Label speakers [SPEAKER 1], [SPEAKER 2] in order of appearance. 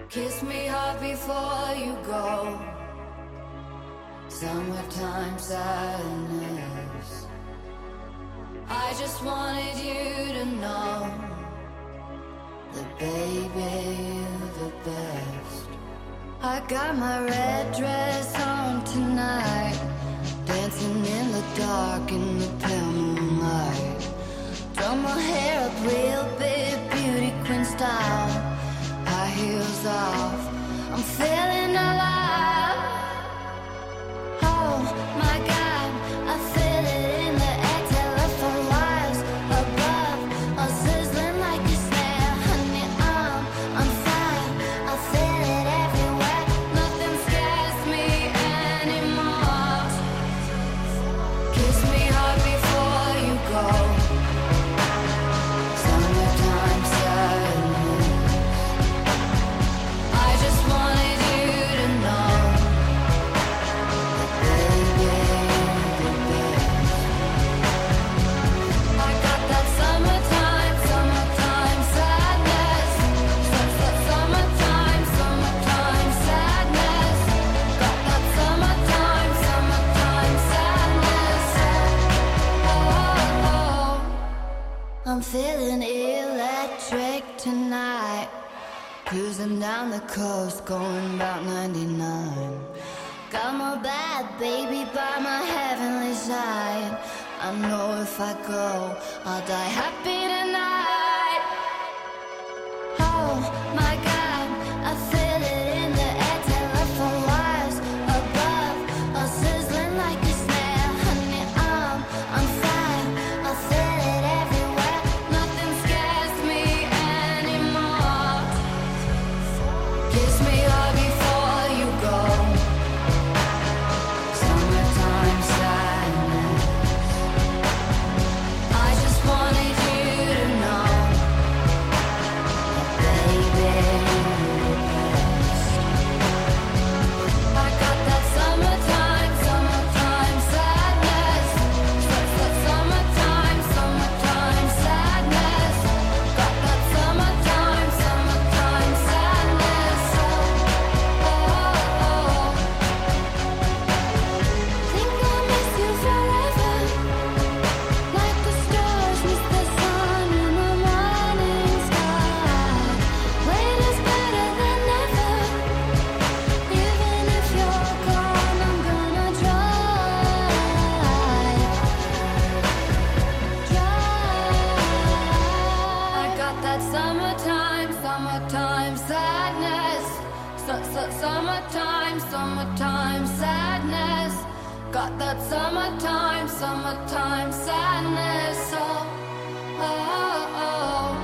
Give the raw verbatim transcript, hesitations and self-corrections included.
[SPEAKER 1] Kiss me hard before you go. Summertime sadness. I just wanted you to know that baby, you're the best. I got my red dress on tonight, dancing in the dark in the pale moonlight. Done my hair up real big, beauty queen style. High heels off, I'm feeling alive. Oh my God, I feel it in the air, telephone wires above, all sizzling like a snare. Honey, I'm on fire, I feel it everywhere. Nothing scares me anymore. Kiss me hard before you go. Summertime sadness. I just wanted you to know that baby, you're the best. I got that summertime, summertime sadness. Such that summertime, summertime sadness. Got that summertime, summertime sadness. Oh, oh. I'm feeling electric tonight. Cruising down the coast, going about ninety-nine. Got my bad baby by my heavenly side. I know if I go, I'll die happy tonight. Oh my God, I feel it in the air, telephone wires above, all sizzling like a snare. Honey, I'm on fire, I feel it everywhere. Nothing scares me anymore. Kiss me hard before you go. Summertime sadness. I just wanted you to know that baby, you're the best. I got that summertime, summertime sadness. Such that summertime, summertime sadness. Got that summertime, summertime sadness. Oh, oh, oh. Think I'll miss you forever, like the stars miss the sun in the morning sky. Wait is better than never. Even if you're gone, I'm gonna try, try. I got that summertime, summertime sadness. Su- su- Summertime, summertime sadness. Got that summertime, summertime sadness. Oh, oh, oh.